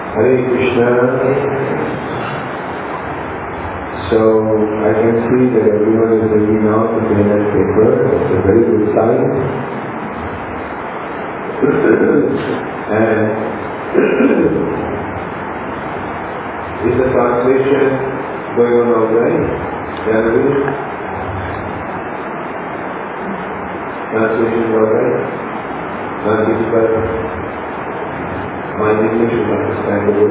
Hare Krishna. So I can see that everyone is taking out the pen and paper. It's a very good sign. And is the translation going on all right? Janavir? Translation is all right? Not difficult? My English is understandable.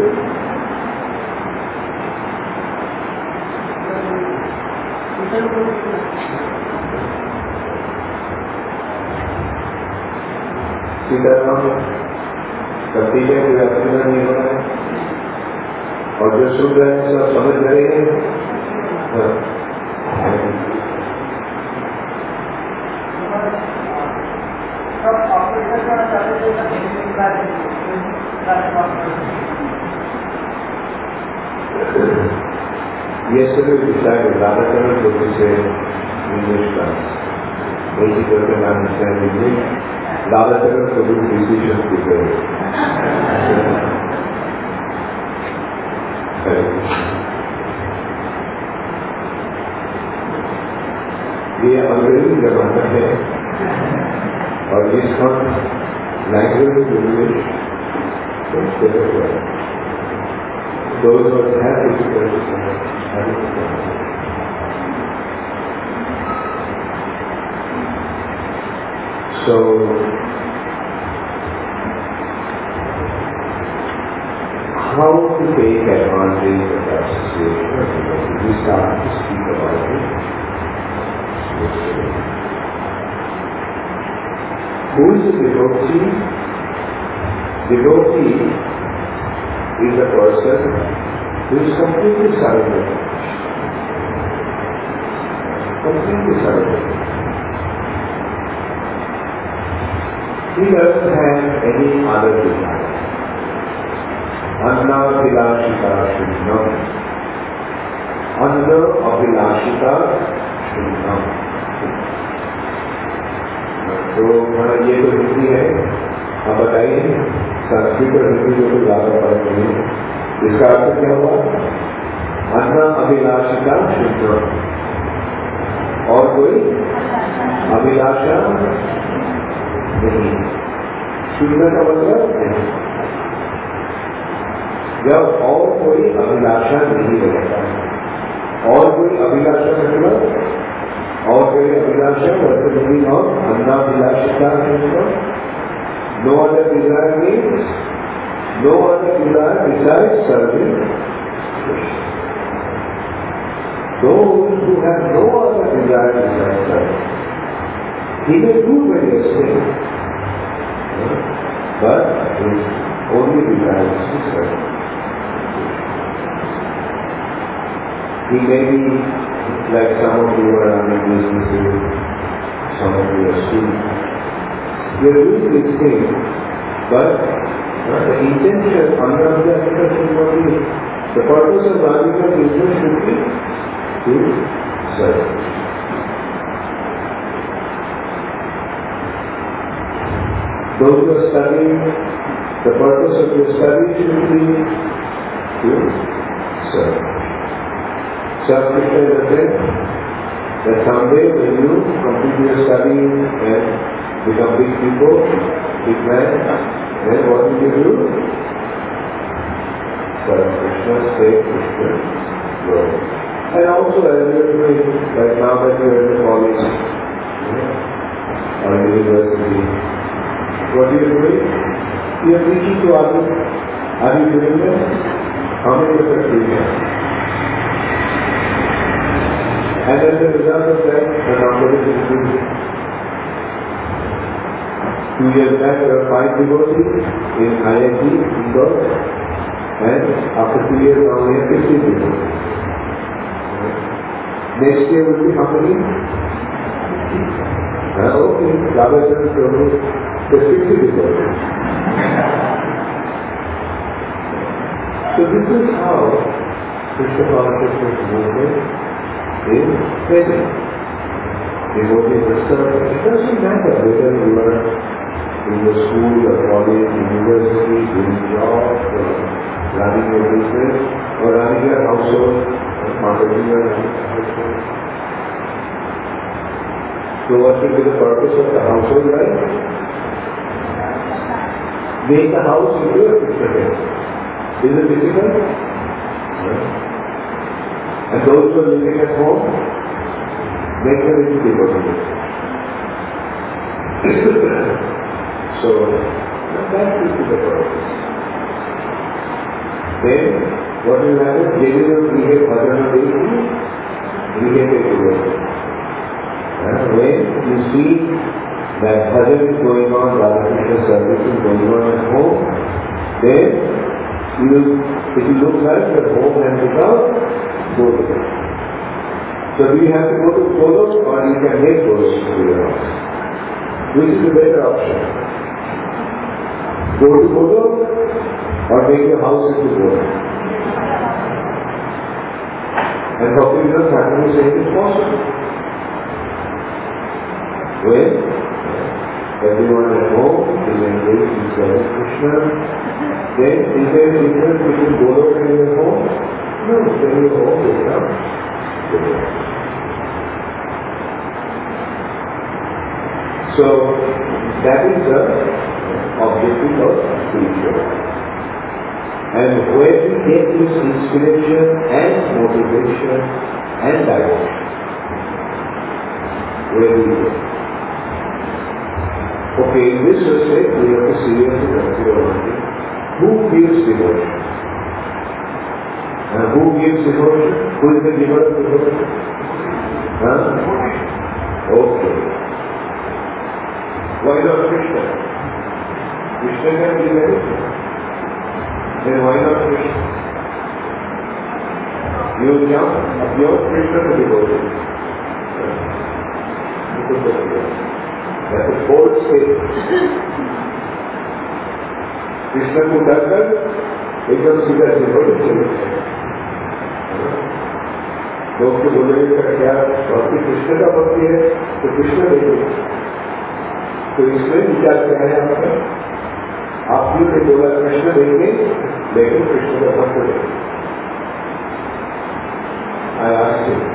Sitaram सब ठीक है, कोई असुविधा नहीं हो रहा है और जो सुन रहे हैं सब समझ रहे हैं। Yesterday we decided Radhakaran to say English class. When he doesn't understand English, Radhakaran to do decisions together. ये अंग्रेजी जमाना है और इसका language English those who have difficulties so how to take advantage of that situation? We start to speak about it. Who is a devotee? Devotee is a person who is completely surrendered. Completely surrendered. He doesn't have any other desire. Anna Abhilashita Shunnam. Anna Abhilashita Shunnam. तो ये तो हिंदी है, अब बताइए संस्कृत और हिंदी को तो ज्यादा फर्क नहीं है। इसका अर्थ क्या हुआ? अन्ना अभिलाषिता शुद्ध और कोई अभिलाषा नहीं। शुद्ध का मतलब नहीं। जब और कोई अभिलाषा नहीं रहता और कोई अभिलाषा मतलब और कोई अभिलाषा वर्तमान और अन्नाभिलाषिता no other desire means no other desire besides serving Krishna. Those who have no other desire besides serving, he may do various things, but his only desire is to serve. He may be like some of you are running businesses, some of you are students. You are doing this thing, but the intention, under the intention what is the purpose of running a business should be to serve. Those who are studying, the purpose of your study should be to serve. Krishna is said that someday when you complete your study and become big people, big man, then what will you do? Serve Krishna, save Krishna, Lord. And also as you are doing, like now that you are in the college or university, what are you doing? You are preaching to others. Are you doing that? How many of us do that? And as a result of that, the number is increasing. 2 years back, there were 5 devotees in IIT, Indore, and after 2 years, now we have 50 devotees. Next year will be how many? Okay, Radhacharan Prabhu, the 50 devotees. So this is how Krishna consciousness movement is present. Devotees are serving. It doesn't matter whether you are in the school or college, university, doing job, running your business or running your household, marketing your household. So what should be the purpose of the household life? Make the house into a Krishna temple. Is it difficult? No. And those who are living at home, make them into devotees. So, that is the purpose. Then, what will happen? Yadi we have bhajana devaki, we have a devotee. When you see that bhajan is going on, Radha Krishna service is going on at home, then it will look like your home has become Golok. So do you have to go to Golok or you can make Golok to your house? Which is the better option? Go to Golok or make your house into Golok? And Bhakti Thakur is saying it's possible. When everyone at home is engaged in serving Krishna, then is there a difference between Golok and your home? No, then your home will come. So, that is the objective of spirituality. And where we get this inspiration and motivation and direction, where we go. Okay, in this respect, we have to seriously consider one thing. Who gives devotion? And who gives devotion? Who is the giver of devotion? Okay. Why not Krishna? Krishna can give anything. Then why not Krishna? You jump beyond Krishna to devotion. That's a bold statement. Krishna को डरकर एकदम सीधा devotion चले गए. लोग जो बोलेंगे क्या भक्ति कृष्ण का भक्ति है तो कृष्ण देखेंगे. तो इसमें विचार क्या है आपका? आपने ने बोला कृष्ण देंगे लेकिन कृष्ण का भक्त देंगे. I asked you.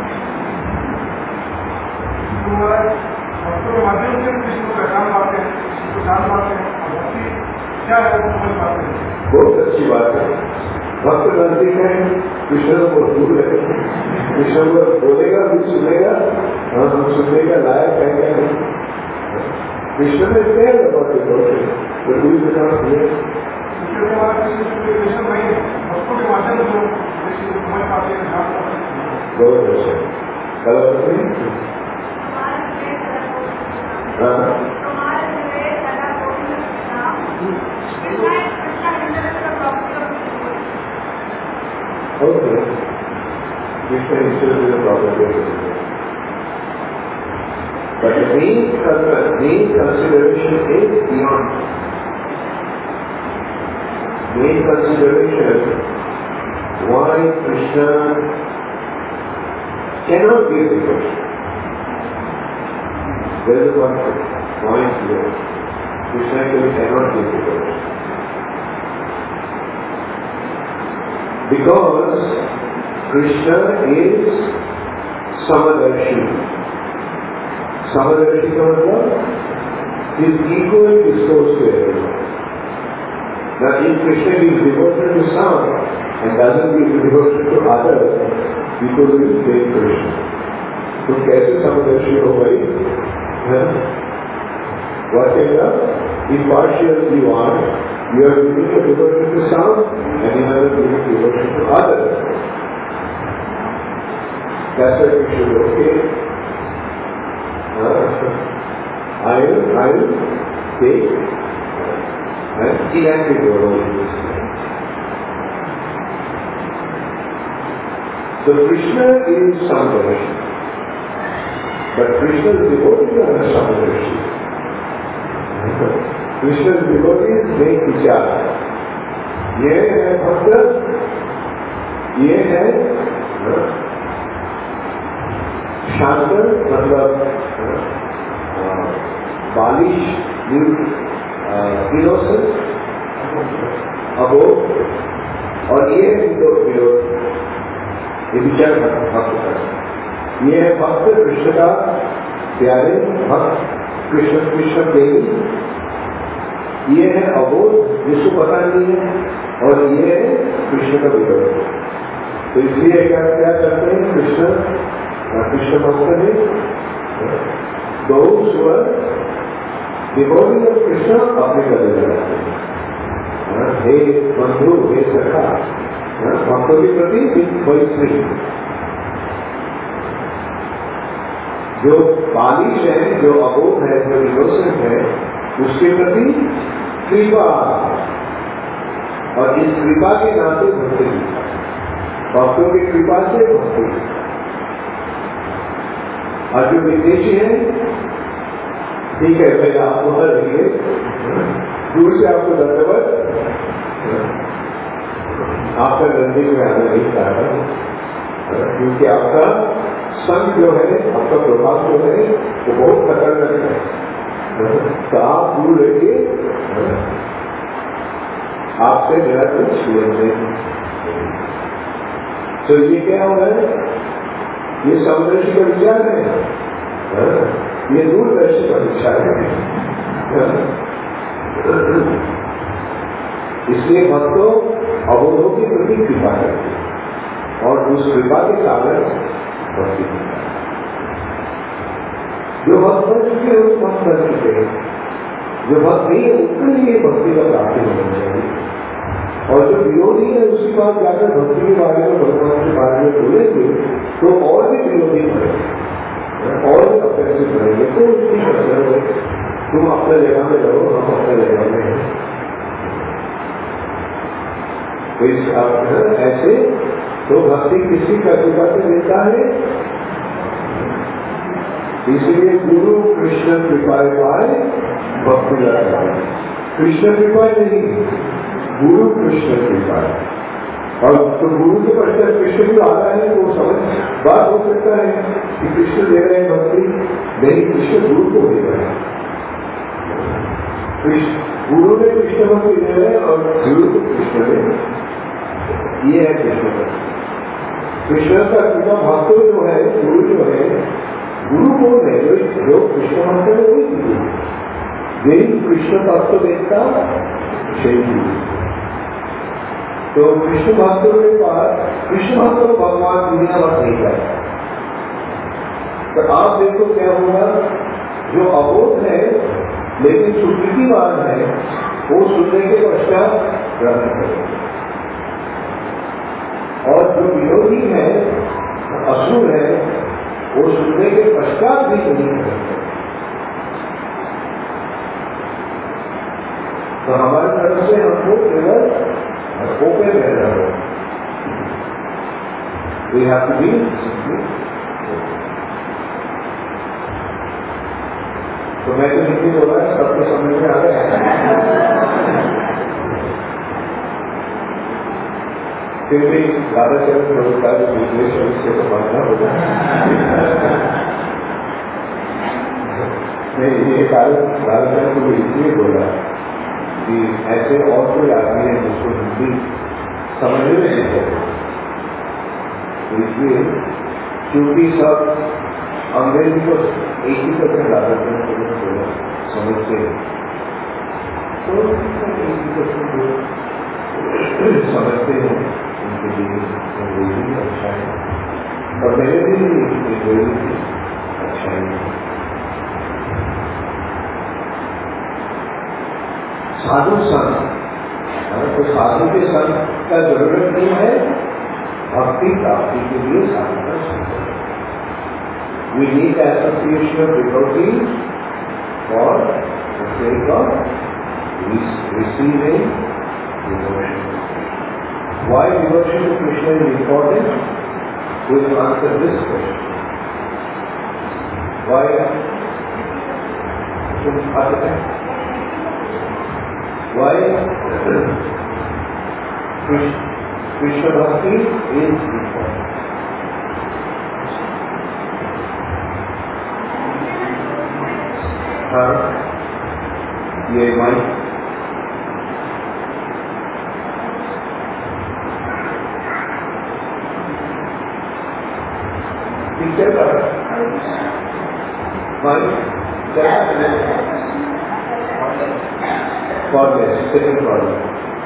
भक्तों के माध्यम से कृष्ण को पहचान पाते हैं, कृष्ण को जान पाते हैं, भक्ति क्या है वो समझ पाते हैं. बहुत अच्छी बात है. भक्त नजदीक है, कृष्ण को दूर रखेंगे. कृष्ण को बोलेगा भी सुनेगा, हम सुनने का लायक है क्या नहीं. कृष्ण ने क्या बात है तो दूर के साथ कृष्ण नहीं है, भक्तों के माध्यम से कृष्ण को समझ पाते हैं, जान पाते हैं. बहुत अच्छा. गलत नहीं. Okay. Krishna is still the property of Krishna. But the main consideration is beyond. Main consideration why Krishna cannot give devotion. There is one point here. Krishna cannot give devotion. Because Krishna is Samadarshi. Samadarshi ka matlab is equal discourse to everyone. Now if Krishna gives devotion to some and doesn't give devotion to others, people will blame Krishna. So kaise Samadarshi ho gayi? What kind of impartial you are? You are giving a devotion to some and you are giving devotion to others. That's why we should okay. I will take and inactive your role in this. So Krishna is Samadarshi. But Krishna's devotees are not Samadarshi. Krishna's devotees make vichar. ये है भक्त, ये है शांतर मतलब बालिश innocent, above और ये विरोध, ये विचार भक्त का, ये है भक्त कृष्ण का प्यारे भक्त कृष्ण प्रेमी, ये है अबोध जिसको पता नहीं है, और ये है कृष्ण का विरोध। तो इसलिए क्या करते हैं कृष्ण भक्त है दो स्वर डिवोटी ऑफ कृष्ण अपने गले लगाते हैं। हे बंधु, हे सखा, भक्तों के प्रति वैश्री जो बालिश है, जो अबोध है, जो इनोसेंट है, उसके प्रति कृपा, और इस कृपा के नाते भक्ति, भक्तों की कृपा से भक्ति। और जो विदेशी है, ठीक है भाई, आप वहां रहिए, दूर से आपको दंडवत, आपका नजदीक में आना नहीं चाह रहा, क्योंकि आपका संग जो है, आपका प्रभाव जो है, वो बहुत खतरनाक है। तो आप दूर रहिए, आपसे मेरा कुछ लेन देन। तो ये क्या हो रहा है? ये समदर्शी का विचार है, ये दूरदर्शी का विचार है। इसलिए भक्तों अवरोधों की प्रति कृपा करते हैं, और उस कृपा के कारण भक्ति करता है। जो भक्त बन चुके हैं उस भक्त बन चुके हैं, जो भक्त नहीं है उसके लिए भक्ति का प्राप्ति होना चाहिए। और जो विरोधी है उसके बाद जाकर भक्ति के बारे में, भगवान के बारे में बोलेंगे तो और भी विरोधी बढ़ेंगे, और भी अपेक्षित बढ़ेंगे। तो उसकी मतलब है तुम अपने जगह में रहो, हम अपने जगह में हैं। तो इस ऐसे तो भक्ति किसी प्रतिभा से मिलता है। इसलिए गुरु कृष्ण कृपाए पाए भक्ति लगा, कृष्ण कृपा नहीं, गुरु कृष्ण कृपा। और तो गुरु के पश्चात कृष्ण भी आता है तो समझ बात हो सकता है कि कृष्ण दे रहे हैं भक्ति, नहीं, कृष्ण गुरु को दे रहे हैं। गुरु ने कृष्ण भक्ति दे रहे हैं और गुरु को कृष्ण दे, ये है कृष्ण भक्ति। कृष्ण का कृपा भक्तों जो है, गुरु जो है, गुरु कौन है? जो कृष्ण भक्त है वही गुरु, यही कृष्ण तत्व देखता चाहिए। तो कृष्ण भक्तों के पास, कृष्ण भक्तों को भगवान दुनिया भर नहीं जाए। तो आप देखो क्या होगा, जो अबोध है लेकिन सुकृतिवान है, वो सुनने के पश्चात ग्रहण करेगा, और जो विरोधी है, असुर है, वो सुनने के पश्चात भी नहीं करेगा। तो हमारे तरफ से हमको केवल ओपन रहना होगा। We have to be तो मैं तो हिंदी बोल रहा है, सबको समझ में आ गया। फिर भी राधाचरण प्रभु का जो विशेष है उससे समझना होगा। नहीं, ये कारण राधाचरण को इसलिए बोला कि ऐसे और कोई आदमी है जिसको हिंदी समझने में नहीं सकते, इसलिए क्योंकि सब अंग्रेजी को 80% राधाचरण को बोला समझते हैं, तो 80% समझते हैं, उनके लिए अंग्रेजी अच्छा है, और मेरे लिए अंग्रेजी अच्छा है। साधु संत, तो साधु के संत का जरूरत नहीं है, भक्ति प्राप्ति के लिए साधु का संत है। We need the association of devotees for the sake of receiving devotion. Why devotion to Krishna is important? We will answer this question. Why? Why Krishna Bhakti is important? ये mike Formless, second problem.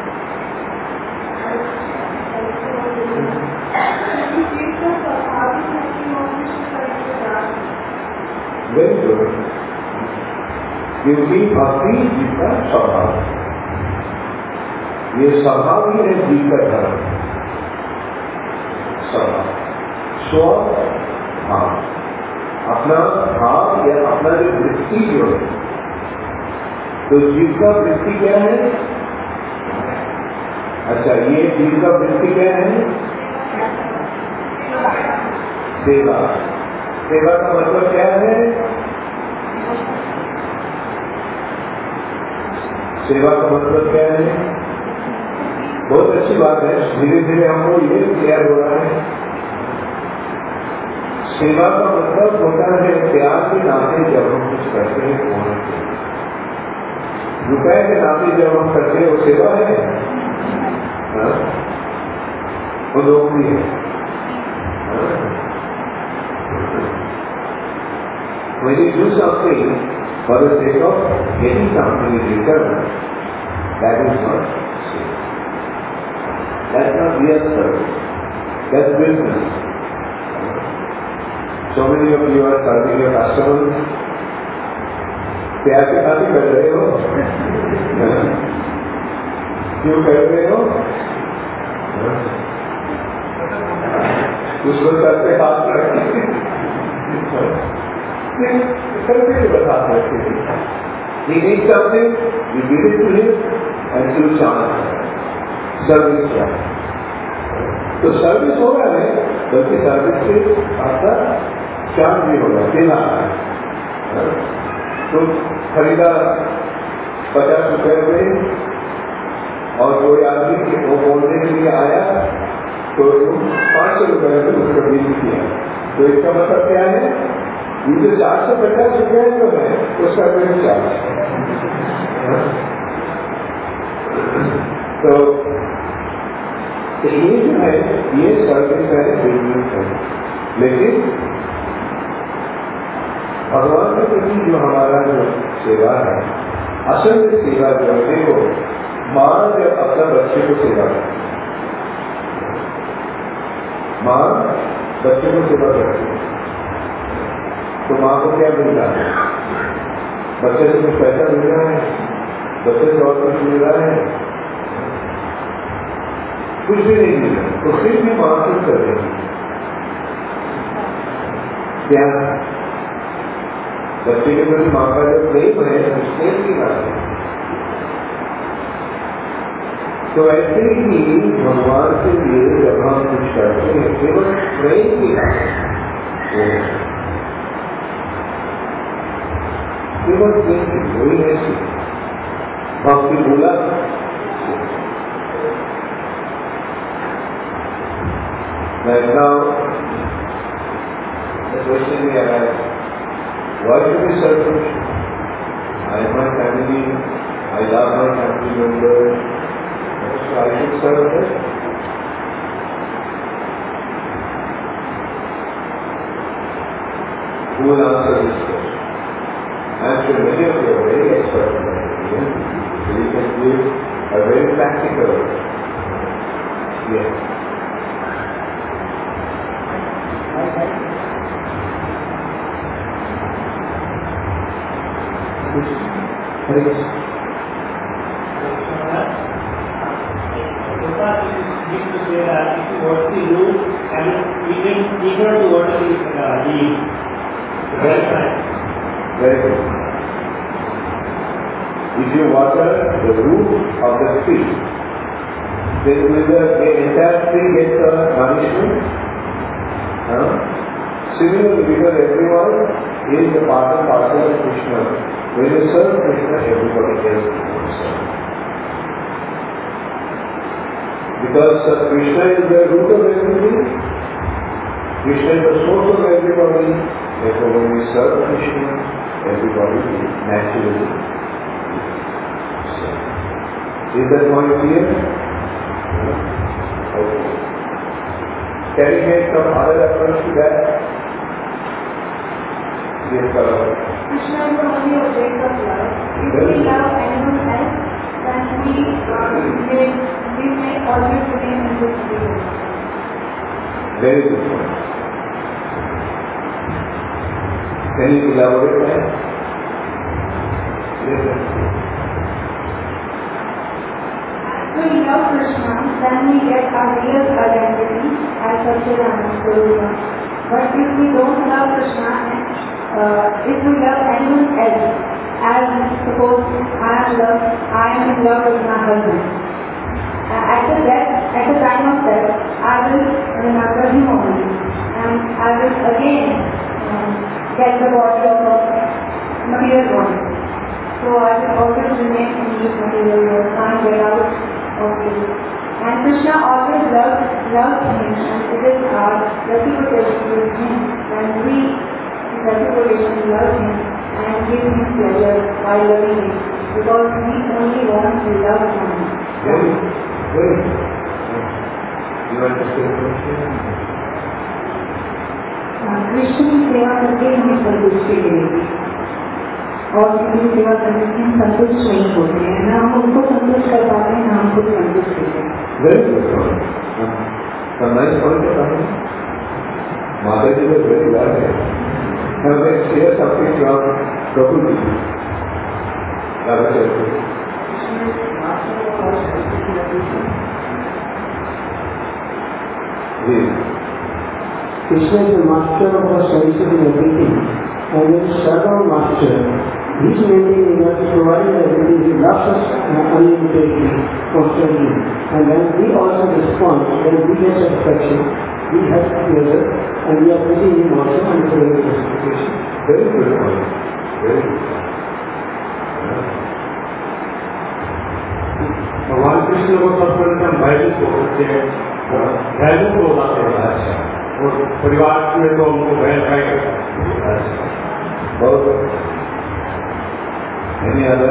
Very good. क्योंकि भक्ति जीव का स्वभाव, ये स्वभाव ही है जीव का धर्म। स्वभाव, स्वभाव, अपना भाव या अपना जो वृत्ति जो है, तो जीव का वृत्ति क्या है? अच्छा, ये जीव का वृत्ति क्या है? सेवा। सेवा का मतलब क्या है? सेवा का मतलब क्या है? बहुत अच्छी बात है, धीरे धीरे हमको ये क्लियर हो रहा है। सेवा का मतलब होता है प्यार के नाते जब हम कुछ करते हैं, रुपए के नाते जब हम करते हैं, वो सेवा है, वो नौकरी है। When you do something for the sake of getting something in return, that is not service. That's not real service. That's business. So many of you are serving your customers. प्यार के साथ ही कर रहे हो, क्यों कर रहे हो? उसको सर पे हाथ रखते बता सकते हैं। He needs something, you give it to him and you charge. Service क्या? तो सर्विस हो रहा है, बल्कि सर्विस के आपका चार्ज भी होगा, देना है। तो खरीदा 50 रुपए में, और कोई आदमी वो बोलने के लिए आया तो 500 रुपए में उसका बिल किया। तो इसका मतलब क्या है? ये जो 450 रुपए जो है उसका कोई चार्ज। तो ये जो है ये सर्विस है, बिजनेस है। लेकिन भगवान के प्रति जो हमारा जो सेवा है, असल में सेवा जो है, देखो माँ जब अपना बच्चे को सेवा करती है, माँ बच्चे को सेवा करती है, तो माँ को क्या मिलता है? बच्चे से कुछ पैसा मिल रहा है, बच्चे से और कुछ मिल रहा है? कुछ भी नहीं मिल रहा। तो फिर भी माँ कुछ कर रही है क्या? बच्चे के प्रति माँ का जो प्रेम है, उस प्रेम की बात है। तो ऐसे ही भगवान के लिए जब हम कुछ करते हैं, केवल प्रेम की बात है, केवल प्रेम की वही है। भक्ति बोला right now, the question may arise, why should we serve Krishna? I am my family, I love my family members, so I should serve them. Who will answer this question? I am sure many of you are very expert in that area, so you can give a very practical yes. Hare Krishna. Very good. If you water the root of the tree, then will the entire tree get nourishment? Similarly, because everyone is a part and parcel of Krishna. When you serve Krishna, everybody else becomes served. Because Krishna is the root of everything, Krishna is the source of everybody, therefore when we serve Krishna, everybody is naturally served. Is that point clear? Okay. Can we make some other approach to that? Yes, Krishna is the only object of love. If we love anyone else, Very good. Can you elaborate that? Yes, sir. When we love Krishna, then we get our real identity as Satchidananda Swarupa. But if we don't love Krishna, if we love anyone else, as suppose I am in love with my husband. At the time of death, I will remember him only, and I will again get the body of a material one. So I will always remain in this material world, can't get out of this. And Krishna always loves him, and it is our reciprocation with him when we reciprocally love him and give him pleasure by loving him, because we only want to love him. Very good. You want to say something? Krishna की सेवा करके हमें संतुष्टि मिलेगी और किसी की सेवा करने से हम संतुष्ट नहीं होते हैं, ना हम उनको संतुष्ट कर पाते हैं, ना हम खुद संतुष्ट होते हैं। Very good. Nice point. Mother ji was very glad. Now let's share something from Prabhuji. Krishna is the master of our services and everything, and when we serve our master, he is maintaining us, providing everything, he loves us unlimitedly, constantly, and when we also respond, when we get satisfaction, we have pleasure, and we are pleasing him also and providing justification. Very good point. Very good. भगवान कृष्ण को सर्वप्रथम वैदिक को वैदिक को बताते हैं और परिवार में तो हमको बैल भाई बहुत any other?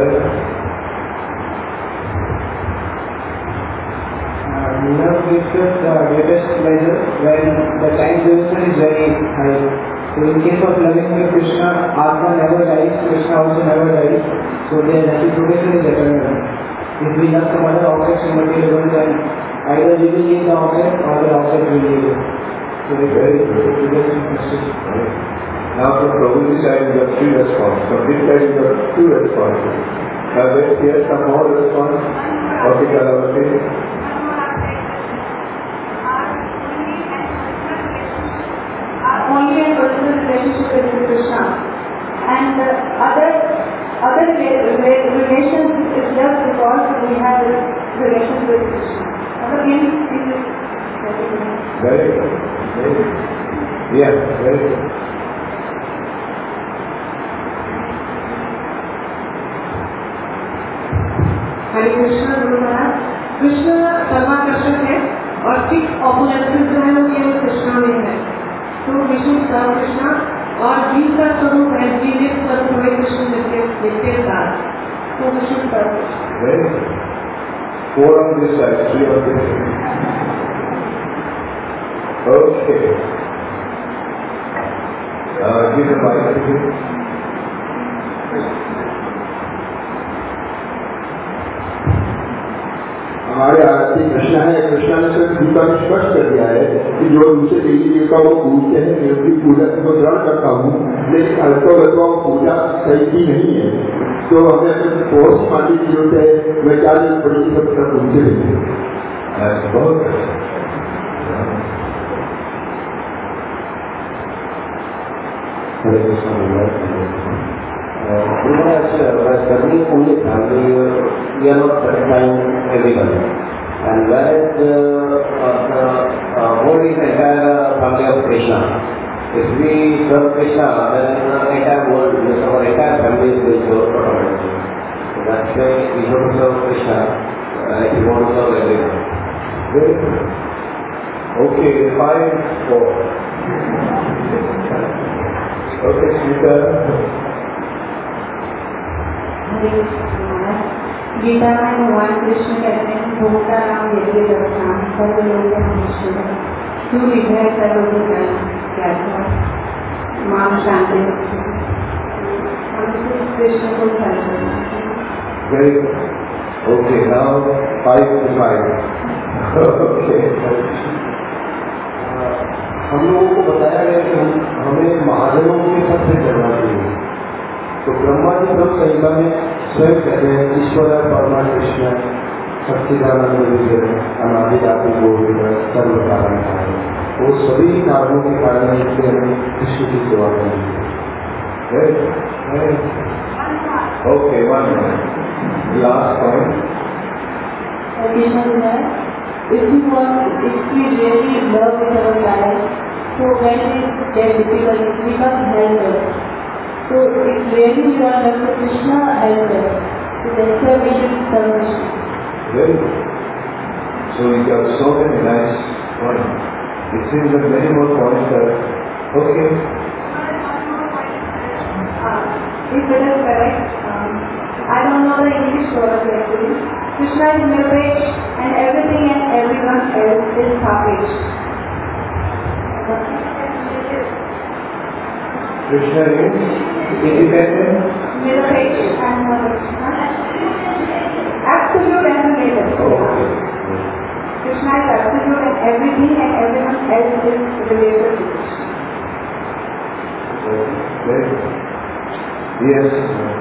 Love gives us the greatest pleasure when the time duration is very high. So in case of loving Krishna, Atma never dies, Krishna also never dies. So their reciprocation is eternal. If we love some other objects in material world, then either we will leave the object or the object will leave it. So it's very interesting. Now from Prabhuji's side you have 3 responses. From this side you have 2 responses. Now let's hear some more response. Okay, Kalavati. Only a personal relationship with Krishna, and other relations is just because we have this relation with Krishna. Again, this is Very good. Very good. Yeah, very good. हरे कृष्ण गुरु महाराज। कृष्ण सर्वाकर्षक है और fix ऑपोनेंस जो है वो केवल कृष्णा में है। तो विष्णु सर्व कृष्णा और जीव का स्वरूप है, जीवित स्वरूप है कृष्ण नित्य दास। तो विष्णु सर्व Krishna. Very good. 4 on this side, 3 on this side. Okay. Give the mic to you. हमारे आरती कृष्णा है। कृष्णा ने सिर्फ गीता में स्पष्ट कर दिया है कि जो दूसरे देवी देवता को पूजते हैं मैं उनकी पूजा को ग्रहण करता हूँ, लेकिन अल्पवत्वा पूजा सही की नहीं है। तो हमें अपने बहुत सी मानने की जरूरत है। मैं क्या बड़ी सब तरह पूछते हैं। बहुत Hare Krishna, by serving only family, we are not satisfying everybody. And whereas the whole is entire family of Krishna. If we serve Krishna, then the entire world, our entire family is going to automatically. So that's why we have to serve Krishna, like we want to serve everyone. very good. Okay, 5-4. Okay, Smita. Gita में भगवान कृष्ण कहते हैं भोक्ता राम यज्ञ जगताम सर्वलोक महेश्वर तू विजय सर्वलोक ज्ञाता माम शांति कृष्ण को Very good. Okay, now 5-5. Okay. हम लोगों को बताया गया कि हमें महादेवों के साथ चलना चाहिए। तो ब्रह्मा जी ब्रह्म संहिता में स्वयं कहते हैं ईश्वर परमा कृष्ण सच्चिदानंद विजय अनादि आदि गोविंद सर्व कारण कारण। वो सभी कारणों के कारण इसलिए हमें कृष्ण की सेवा करनी चाहिए। Okay, one minute. Last point. If we really love our life, so when it gets difficult, we must help us. So if really we are love to Krishna, help us. So that's why we should serve Krishna. Very good. So you have so many nice points. It seems that many more points are okay. If it is correct, I don't know the English word actually. Krishna is Nirvesh and everything and everyone else is Sapesh. Krishna is independent. Nirvesh and absolute and relative. Okay. Krishna is absolute and everything and everyone else is related to Krishna. Very good. Yes.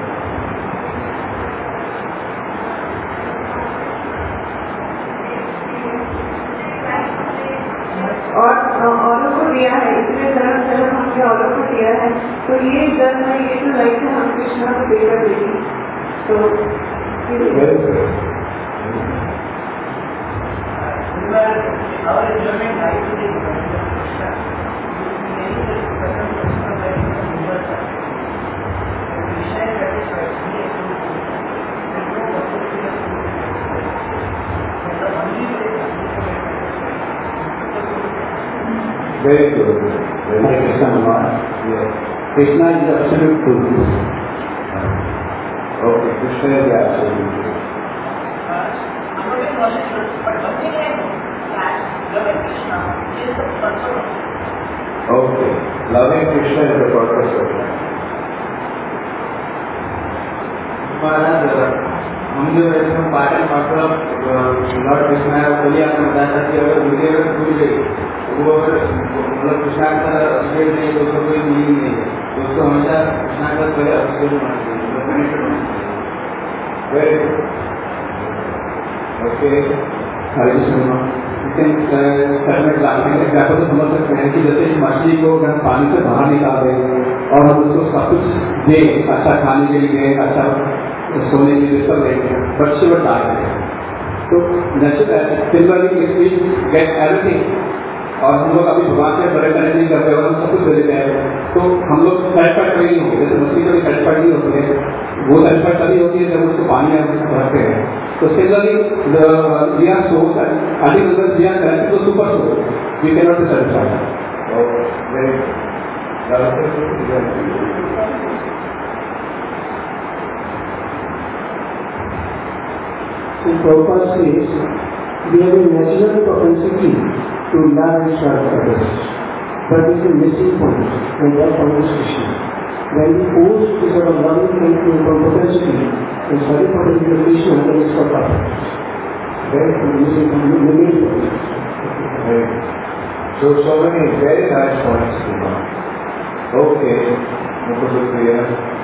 और औरों को दिया है, इसलिए धर्म धर्म हमने औरों को दिया है, तो ये धर्म है, ये तो लाइक है हम कृष्णा को देकर देंगे। तो Very good. Hare Krishna Bhagavan. Yes. Krishna is the absolute truth. Okay, Krishna is the absolute truth. Okay, loving Krishna is the purpose of life. महाराज हम जो ऐसे पाठन मतलब लॉर्ड कृष्णा बोलिए आपने बताया था कि अगर मुझे अगर भूल गई वो अगर मतलब कृष्णा का अभिषेक नहीं तो उसका कोई मीनिंग नहीं है, तो उसको हमेशा कृष्णा का पहले अभिषेक होना चाहिए। Very good. Okay. Hare Krishna example समझ सकते हैं कि जैसे मछली को अगर हम पानी से बाहर निकाल दें और हम उसको सब कुछ दें, अच्छा खाने के लिए दें, अच्छा सोने के लिए सब देंगे, बट शी विल डाई। तो सिमिलरली गेट एवरीथिंग, और हम लोग अभी भगवान से बड़े करने नहीं करते और हम सब कुछ दे देते हैं, तो हम लोग सेटिस्फाइड नहीं होंगे। जैसे मछली कभी सेटिस्फाइड नहीं होती है, वो सेटिस्फाइड तभी होती है जब उसको पानी में रखते हैं। तो similarly we are souls until we are connected to super soul, we cannot be satisfied. So Prabhupada says, we have a natural propensity to love and serve others, but it's a missing point, and that point is Krishna. When we force this sort of loving propensity and serving propensity to Krishna, then it's for perfect. Right? The missing point, the main point. So many very nice points. Okay, Mukha.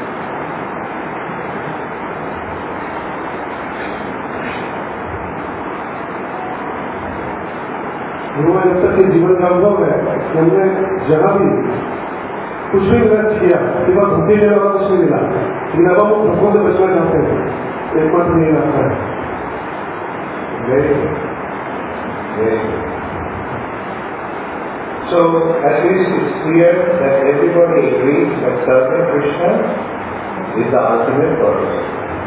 जब तक के जीवन का अनुभव है कि हमने जहाँ भी कुछ भी गलत किया, केवल भूखे के अलावा कुछ नहीं मिला, लेकिन अब हम भूखों से बचना चाहते हैं, एक बात नहीं लगता है। So at least it's clear that everybody agrees that serving Krishna is the ultimate purpose.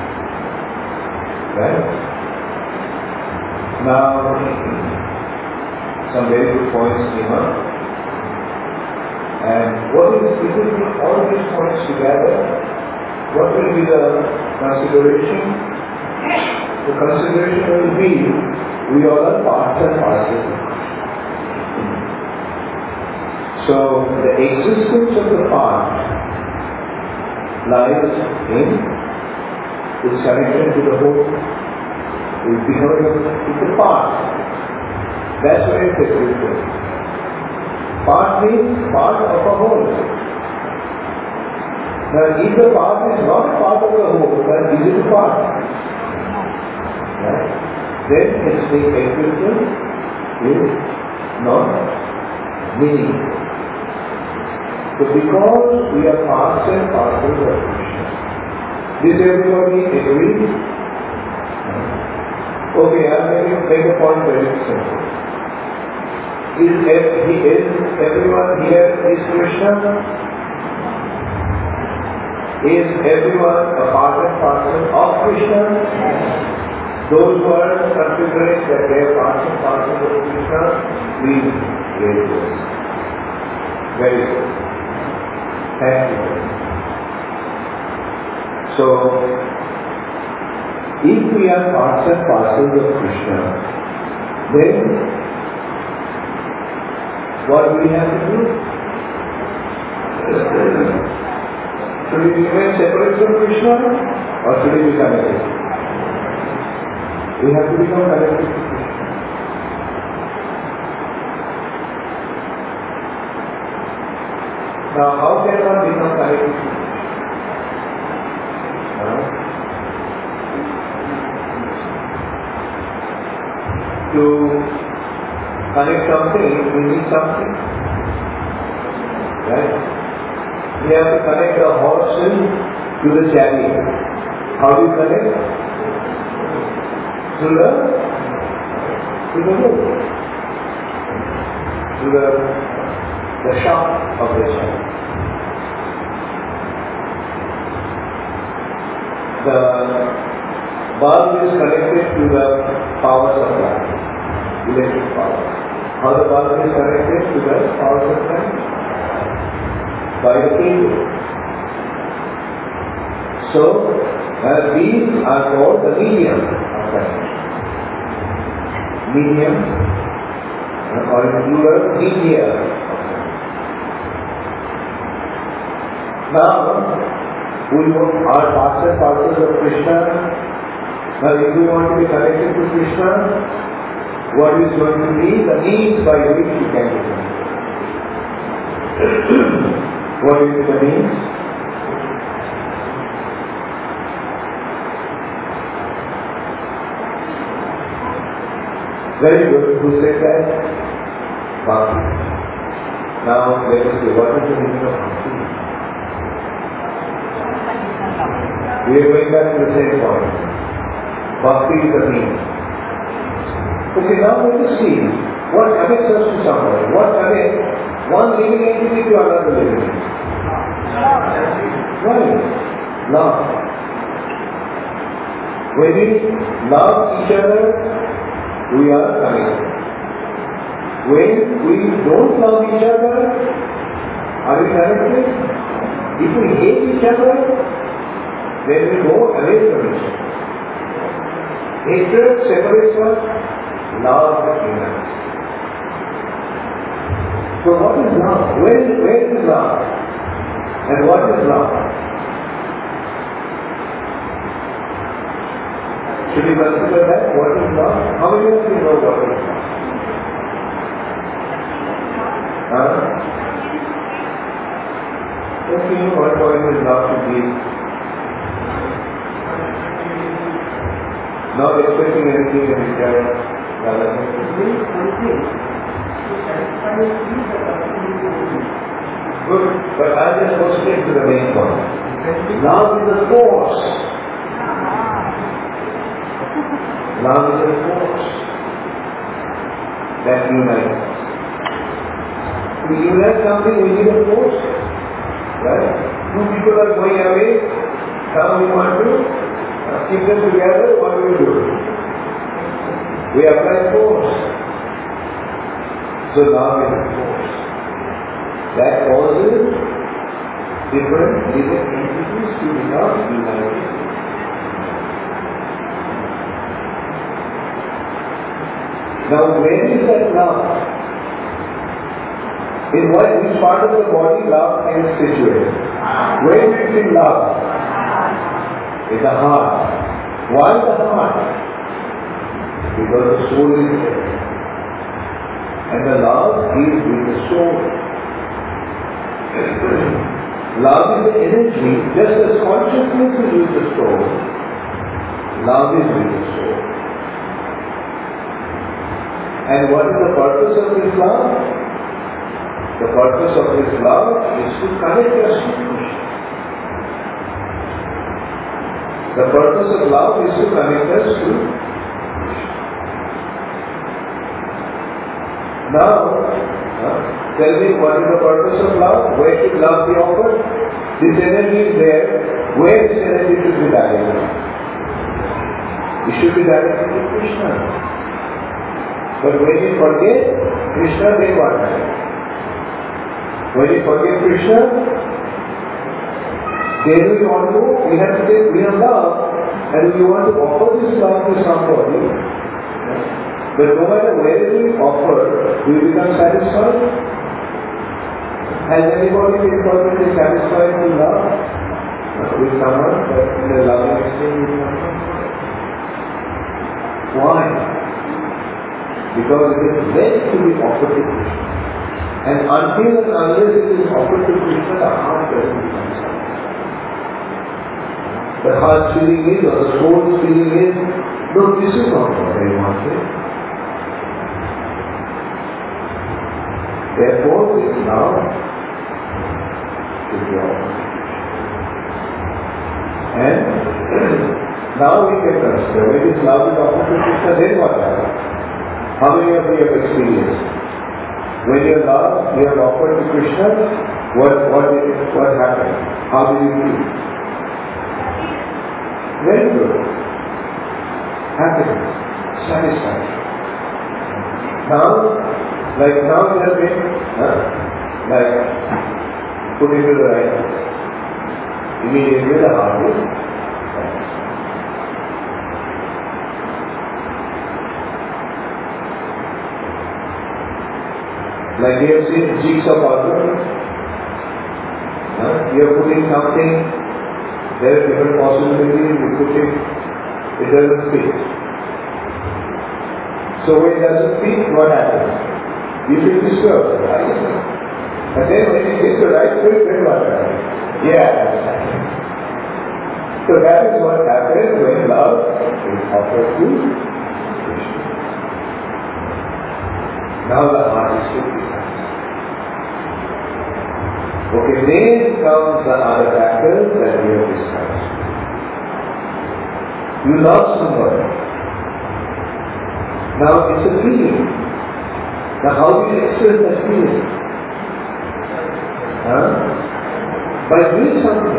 Right? Now, some very good points came up. And what is, if we put all these points together, what will be the consideration? The consideration will be, we all are parts and parcels. So, the existence of the part lies in its connection to the whole. It's a part. That's why it's existence. Part means part of a whole. Now, if the part is not part of the whole, then is it a part? Right? Then its existence is not meaningful. So because we are parts and parcels of Krishna, this everybody agrees? Okay, I am going to make a point very simple. Is everyone here is Krishna? Is everyone a part and parcel of Krishna? Those who are considering that they are parts and parcels of Krishna, please raise this. Very good. Thank you. So, if we are parts and parcels of Krishna, then what do we have to do? Should we remain separate from Krishna or should we be connected? We have to become connected to Krishna. Now, how can one become connected to Krishna? To connect something, we need something. Right? We have to connect the horses to the chariot. How do you connect? To the road. To the shaft of the chariot. The bulb is connected to the power supply, electric power. How the bulb is connected to the power supply? By the cable. So, these are called the medium of connection. Medium, or in plural, media. Now, we are parts and parcels of Krishna. Now, if we want to be connected to Krishna, what is going to be the means by which we can be connected? What is the means? Very good. Who said that? Bhakti. Now, let us see. What is the meaning of Bhakti? We are going back to the same point. Bhakti is the means. Okay, now let us see. What connects us to somebody? What connects one living entity to another living entity? Right. Love. When we love each other, we are connected. When we don't love each other, are we connected? If we hate each other, then we go away from each other. Hatred separates us, love unites. So what is love? Where is love? And what is love? Should we consider that? What is love? How many of you know what is love? Just you know what point is love should be. Not expecting anything in return. Good, but I just go straight to the main point. Love is a force. Love is a force that unites. To unite something, we need a force. Right? Two people are going away. Now we want to keep them together. What do? We apply force. So love is a force that causes different living entities to become united. Now, where is that love? In which part of the body love is situated? Where is it in love? In the heart. Why the heart? Because the soul is there. And the love is with the soul. Love is the energy, just as consciousness is with the soul, love is with the soul. And what is the purpose of this love? The purpose of this love is to connect us to Krishna. The purpose of love is to connect us to Krishna. Now, tell me what is the purpose of love? Where should love be offered? This energy is there. Where this energy should be directed? It should be directed to Krishna. But when you forget Krishna, then what happens? When you forget Krishna, then we have to say we have love, and we want to offer this love to somebody. But no matter where it is offered, we become satisfied. Has anybody been perfectly satisfied with love? With someone, but in a loving exchange with someone? Why? Because it is meant to be offered to Krishna. And until and unless it is offered to Krishna, the heart doesn't become satisfied. The heart's feeling is, or the soul's feeling is, no, this is not what I wanted. Therefore, this love is the offer. And now we can consider when this love is offered to Krishna, then what happens? How many of you have experienced? When you have offered to Krishna, what happened? How did you feel? Very good. Happiness, satisfaction. Now you have been put into the right place. Immediately the heart is satisfied. Like you have seen jigsaw puzzle. You are putting something, there are different possibilities, you put it doesn't fit. So when it doesn't fit, what happens? You feel disturbed, right? And then when you get the right fit, then what happens? Yeah. So that is what happens when love is offered to Krishna. Now the heart is fully satisfied. Okay, then comes the other factors that we have discussed. You love somebody. Now it's a feeling. Now how do you express that feeling? By doing something.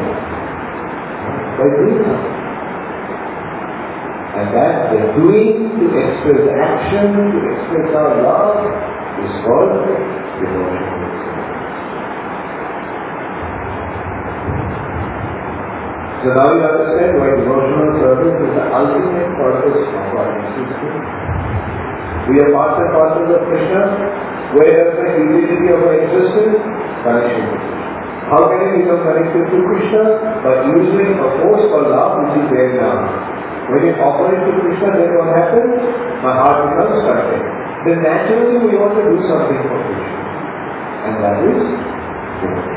And that the doing to express the action, to express our love is called devotion. So now you understand why devotional service is the ultimate purpose of our existence. We are part and parcel of Krishna. Where does the utility of our existence? Connection to Krishna. How can I become connected to Krishna? By using a force for love which is there now. When you offer it to Krishna, then what happens? My heart becomes connected. Then naturally we want to do something for Krishna. And that is devotion.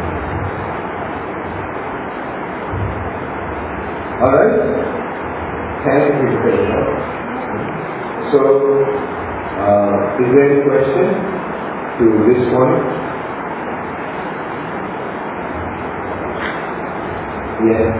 Alright? Thank you, Krishna. So, is there any question to this point? Yes.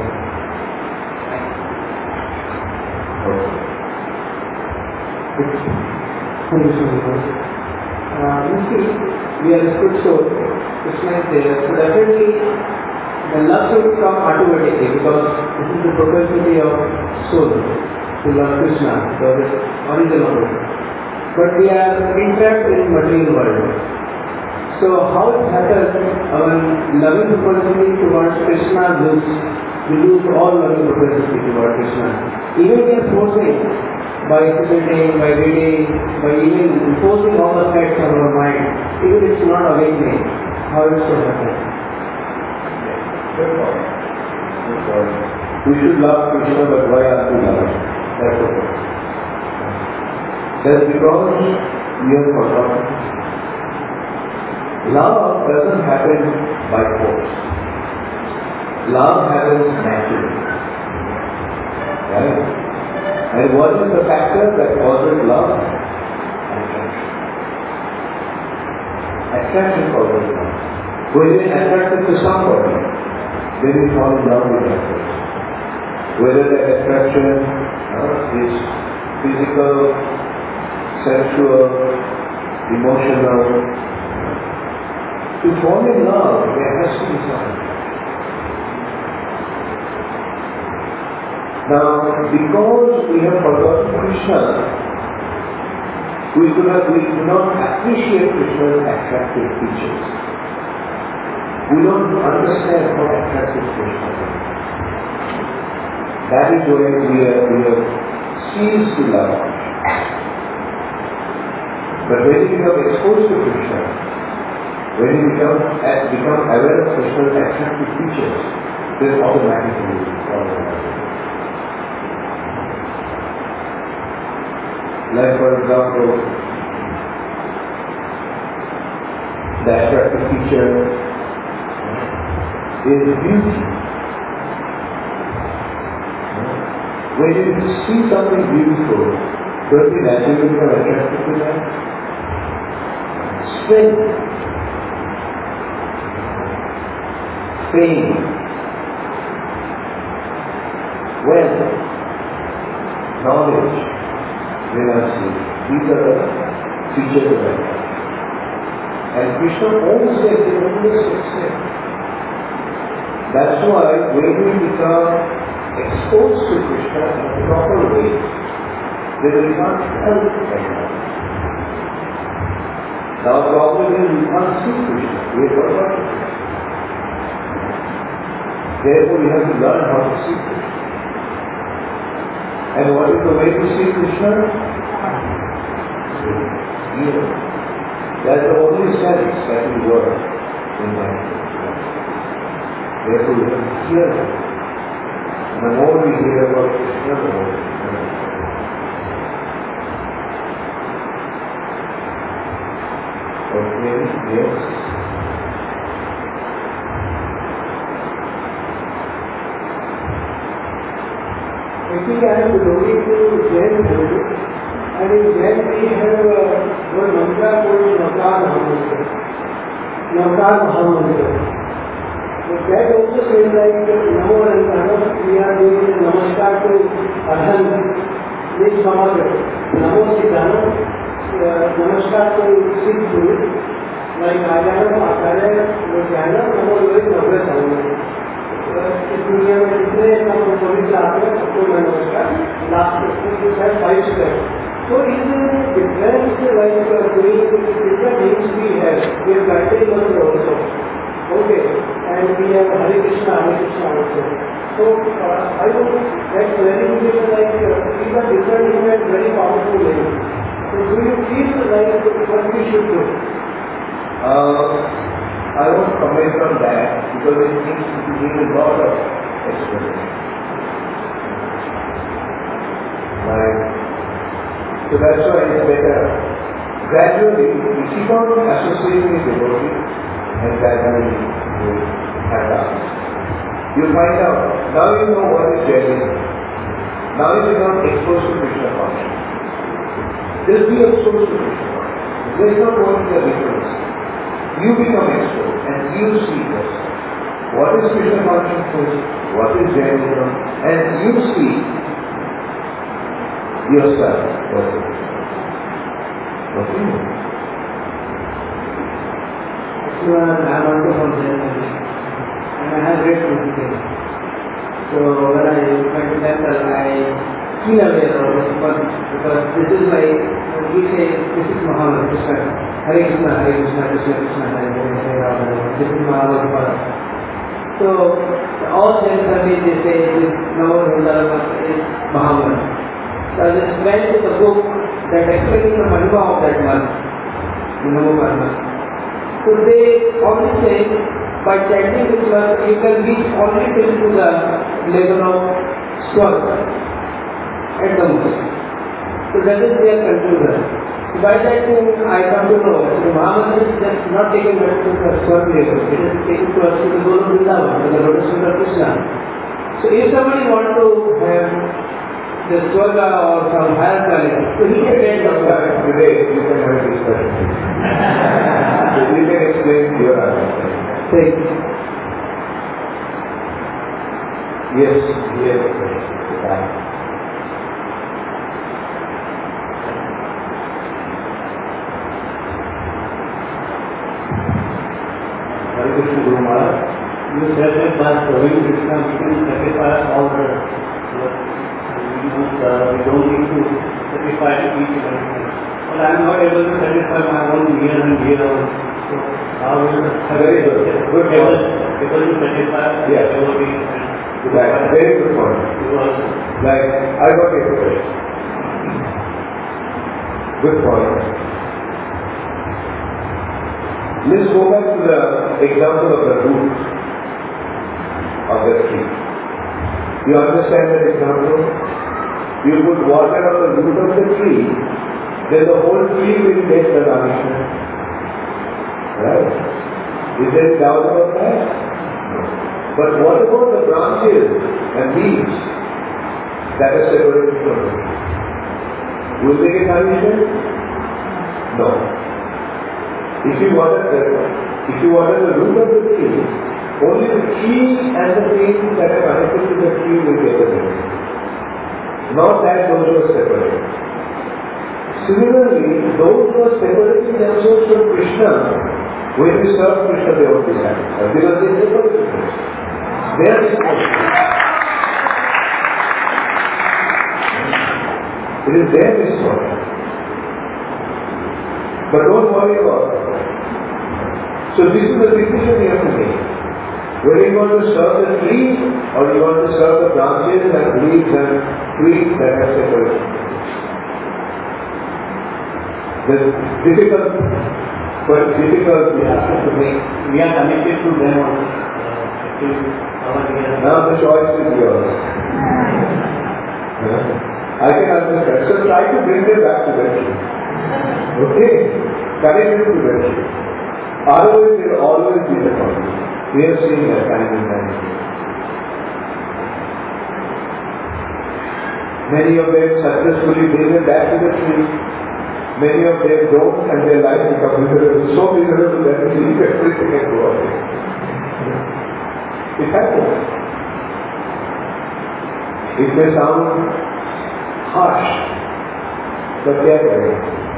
We are a good soul. Krishna is there. So definitely the love should come automatically because this is the propensity of soul to love Krishna, the original one. But we are entrapped in material world. So how it happens, our loving propensity towards Krishna we lose all loving propensity towards Krishna. Even we are forcing by sitting, by reading, by even imposing all the facts on our mind, even it's not awakening, how it should happen? We should love Krishna, but why are we loving? That's okay. That's because we have forgotten. Love doesn't happen by force. Love happens naturally. Right? And what is the factor that causes love? Attraction. Attraction causes love. When you are attracted to somebody, then you fall in love with that person. Whether that attraction is physical, sexual, emotional. To fall in love, there has to be something. Now, because we have forgotten Krishna, we do not appreciate Krishna's attractive features. We don't understand how attractive Krishna is. That is why we have ceased to love. But when you become exposed to Krishna, when you become aware of Krishna's attractive features, then automatically you fall in love. Like for example, the attractive feature is beauty. When you see something beautiful, don't you naturally become attracted to that? Strength, fame, wealth, knowledge, veneracy. These are the features of life. And Krishna owns them in the fullest extent. That's why when we become exposed to Krishna in a proper way, then we can't help but love. Now the problem is we can't see Krishna. We have forgotten Krishna. Therefore we have to learn how to see Krishna. And what is the way to see Krishna? Hear. That's the only sense that will work in life. Therefore we have to hear him. The more we hear about Krishna, the more we hear. Okay, yes. Actually, I am belonging to Jain Buddhism, and in Jain we have one mantra called Navkar Mahamudra. Navkar Mahamudra. So that also says like Namo and Namo, we are doing Namaskar to Adhan, which Samagr. Namo Siddhana, Namaskar to Sikh Guru, like Ajana, Acharya, Vajana, Namo Lohi Navrat Samagr. इस दुनिया में जितने हम पवित्र आते हैं सबको मैं नमस्कार last 5 steps. So in the different like doing different things we have planted mantra also. Okay, and we have Hare Krishna also. So I would that clarification like these are different in very powerful ways. So do you feel like what we should do? I won't comment on that because it needs to need a lot of explanation. Right. So that's why it's better. Gradually, we keep on associating with devotee and gradually you have out. You find out, now you know what is Jainism. Now you become exposed to Krishna consciousness. Just be exposed to Krishna consciousness. There is no point in the difference. You become exposed and you see this. What is Krishna consciousness? What is Jainism? And you see yourself. What do you know? Actually, I am also from Jainism and I have great principles. So when I went to temple, I feel aware of this one because this is like we say this is Muhammad Krishna. Hare Krishna, Krishna Krishna, Hare Hare, Rama Rama. This is Muhammad Bharat. So all generally they say this Namo Dharma is Muhammad. So I just went to the book that explaining the Mahima of that one, Namo Dharma. So they only say by chanting this one you can reach only till to the level of Swarga at the most. So that is their conclusion. By that I come to know the Mahamantra is just not taken us to the Swarga level, it is taken to us to the Goloka Vrindavan, to the lotus feet of Krishna. So if somebody wants to have the Swarga or some higher planet, so he can get the Swarga. Today you can have a discussion. So you can explain your answer. Thank you. Yes, yes. Hare Krishna Guru Maharaj, you said that by serving Krishna we can sacrifice all the we don't need to sacrifice each and everything. But I am not able to satisfy my own near and dear ones. So how will Very good. Good point. able to satisfy devotees and Very good point. Like, I got it. Good point. Let's go back to the example of the root of the tree. You understand that example? You put water on the root of the tree, then the whole tree will get the nourishment. Right? Is there doubt about that? No. But what about the branches and leaves that are separated from the tree? Will they get nourishment? No. If you water the root of the tree, only the tree and the things that are connected to the tree will get the benefit. Not that those who are separated. Similarly, those who are separating themselves from Krishna, when we serve Krishna, they won't be satisfied because they are separated from Krishna. They are separated. It is their misfortune. But don't worry about it. So this is the decision you have to make. Whether you want to serve the tree or you want to serve the branches and leaves and trees that are separated. The difficult we have to make. we are connected to them also. Now the choice is yours. I can understand. So try to bring them back to the tree. Okay? Connect them to the tree. Otherwise there will always be the problem. We have seen that time and time again. Many of them successfully bring them back to the tree. Many of them don't, and their life becomes miserable. So miserable that they leave everything and go away. It happens. It may sound harsh, but they are very.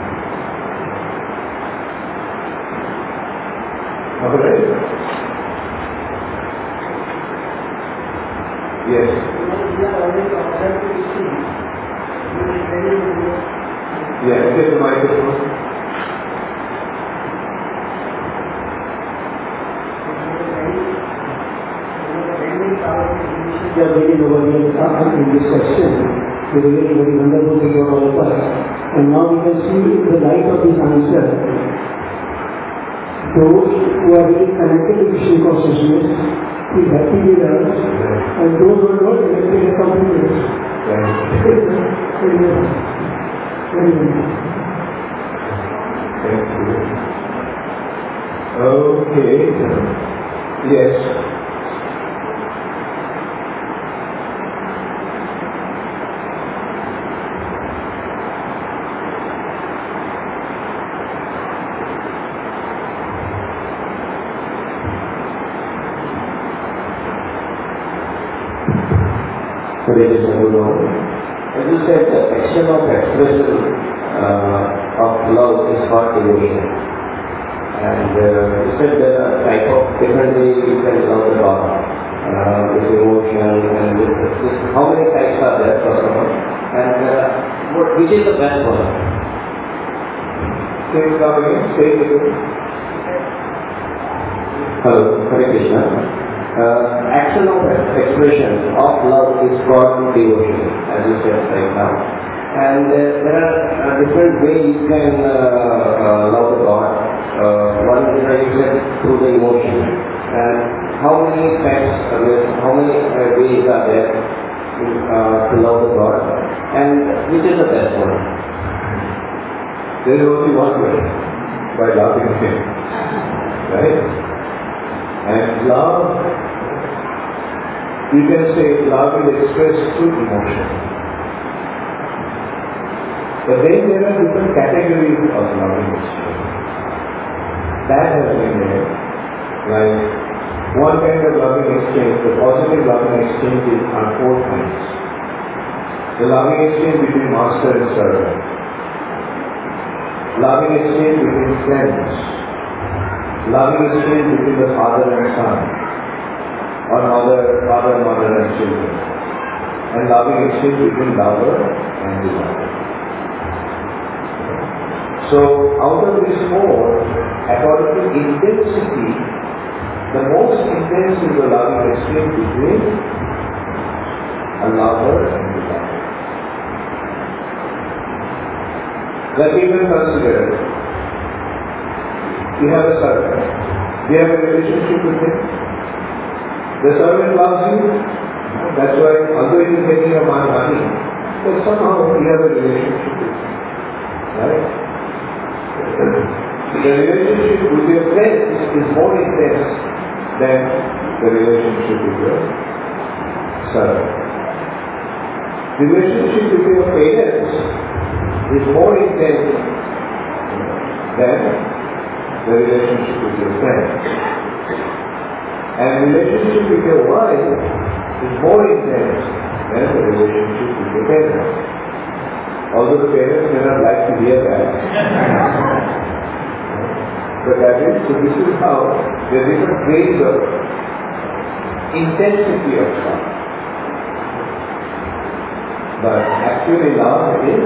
Alright? Yes. Yeah, take the microphone. You are very noble in this question. You are really very wonderful to your all of us. And now we can see the light of this answer. Those who are really connected to Krishna consciousness is happy with us, and those who are not connected are completely. Thank you. Okay. Yes. As you said, the action of expression of love is called devotion. And you said there are type of different ways you can love the God. With emotion and with how many types are there first of all? And which is the best one? Say it again. Hello, Hare Krishna. Action of expression of love is called devotion, as you said right now. And there are different ways you can love the God. One is that you said through the emotion. And how many types, how many ways are there to love the God? And which is the best one? There is only one way, by loving him. Right? And love, you can say love is expressed through emotion. But then there are different categories of loving exchange. That has been there. Like one kind of loving exchange, the positive loving exchange is on 4 kinds. The loving exchange between master and servant. Loving exchange between friends. Loving exchange between the father and son. Or father, mother and children. And loving exchange between lover and beloved. So out of these 4, according to intensity, the most intense is the loving exchange between a lover and beloved. Let me even consider, you have a servant. Do you have a relationship with him? The servant loves you. That's why, although he is taking your money, but somehow you have a relationship with him. Right? The relationship with your friends is more intense than the relationship with your servant. The relationship with your parents is more intense than the relationship with your friends. And relationship with your wife is more intense than the relationship with your parents. Although the parents may not like to hear that. But that is, so this is how there are different grades of intensity of love. But actually love is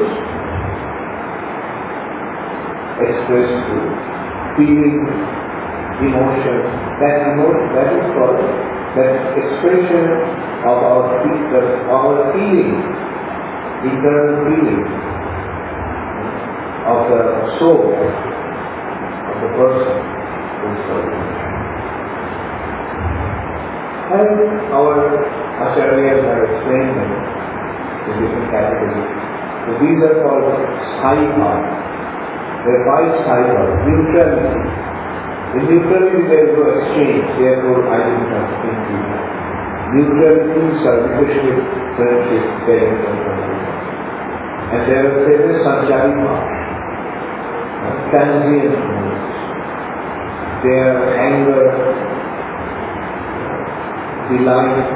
expressed through feeling, emotion. That is called that expression of our feeling, internal feeling of the soul of the person who is serving. And our acharyas have explained them in different categories. So these are called sthai bhava. There are 5 sthai bhava. Neutrality. In neutrality there is no exchange, therefore I didn't have to think you. Neutrality, servitorship, friendship, parents and family. And there are 7 sanchari bhava. Transient moods. They are anger, delight,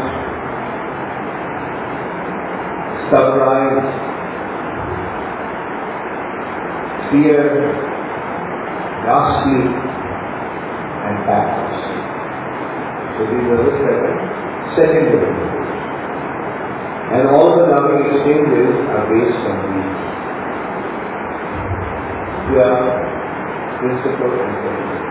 surprise, fear, ghastly, and pathos. So these are the 7 secondary moods. And all the loving exchanges are based on these. Principle and secondary.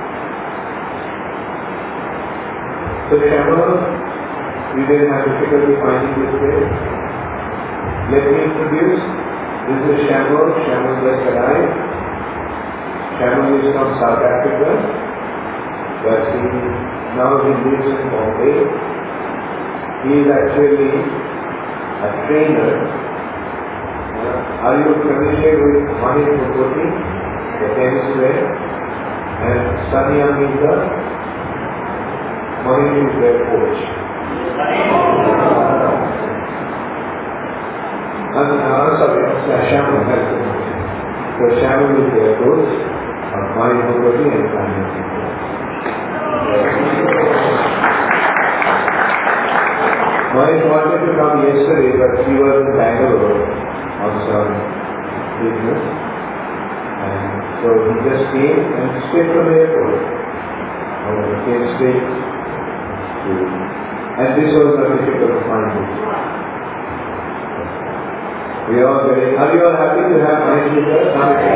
So Shama, we didn't have difficulty finding this place. Let me introduce. This is Shama. Shama just arrived. Shama is from South Africa, but now he lives in Bombay. He is actually a trainer. Are you familiar with Mahir Bhagwati, the tennis player? And Sania Mika? Mahir is their coach. Shama has the coach. So Shama is their coach of Mahir Bhagwati and Sania Mika. Mahir wanted to come yesterday, but he was in Bangalore on some business. And so he just came and straight from the airport. He came straight to... And this was not difficult to find it. We are all very... Are you all happy to have Mahir with us?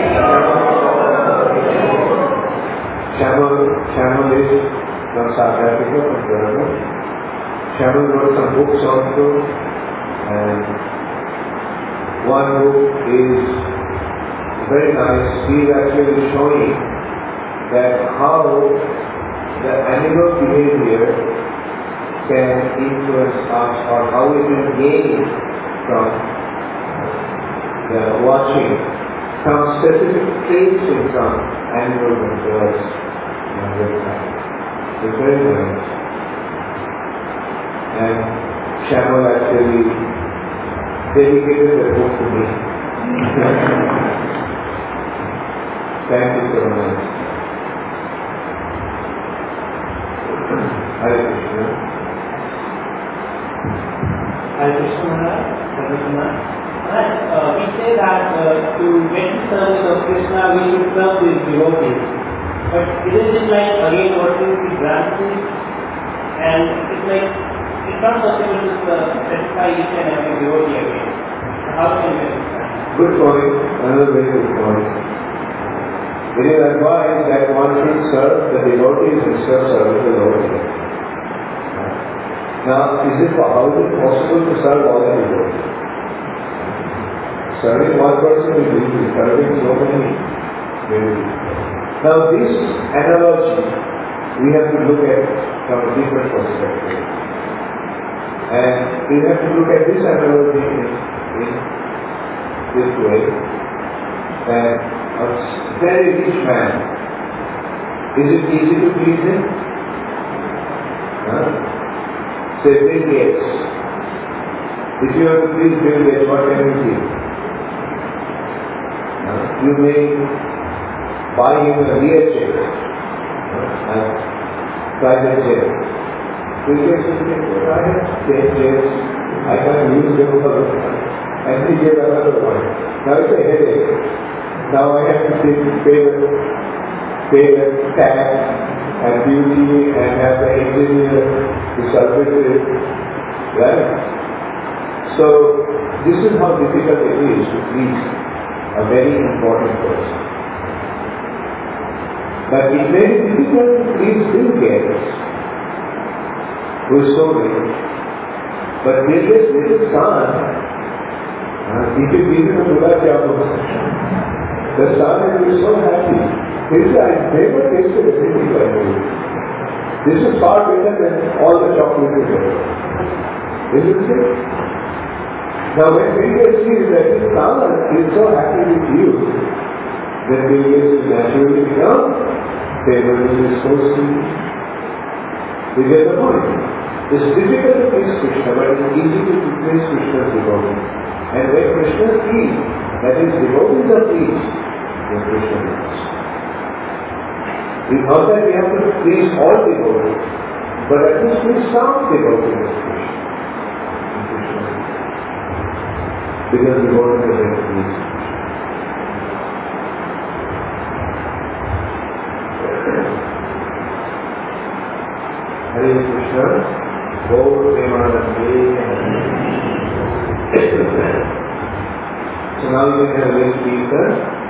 Shama is from South Africa, from Durban. Shama wrote some books also, and one book is very nice. He is actually showing that how the animal behavior can influence us, or how we can gain from the watching some specific traits in some animals and birds. It's very nice. And Shamal actually dedicated the book to me. Thank you so much. Hare Krishna. Hare Krishna Maharaj. We say that to get the service of Krishna, we should serve his devotees. But isn't it like again working with branches? And it's like, it's not possible to satisfy each and every devotee again. How can we understand? Good point. Another very good point. It is advised that one should serve the devotees instead of serving the Lord. Now, how is it possible to serve all the devotees? Serving one person is easy, serving so many very easy. Now, this analogy we have to look at from a different perspective. And we have to look at this analogy in this way. That a very rich man, is it easy to please him? Say Bill Gates. If you have to please Bill Gates, what can you do? You may buy him a real chair, a private chair. Bill Gates will say, I have 10 chairs, I can use them for and he gave another one. Now it's a headache. Now I have to pay the tax and duty and have the engineer to service it. Right? So this is how difficult it is to please a very important person. But it may be difficult to please Bill Gates, who is so rich. But Bill Gates' little son, if you give him a Gulab Jamun, the son will be so happy. He will say, I never tasted anything like this. This is far better than all the chocolate you get. Isn't it? Now when Bill Gates sees that his son is so happy with you, then Bill Gates will naturally become favorable to his host. You get the point? It's difficult to please Krishna, but it's easy to please Krishna's devotees. And when Krishna sees that his devotees are pleased, then Krishna is. It's not that we have to please all devotees, but at least please some devotees of Krishna. Because devotees are very pleased. Hare Krishna, Gaur Premanande. So now you can have a little speaker.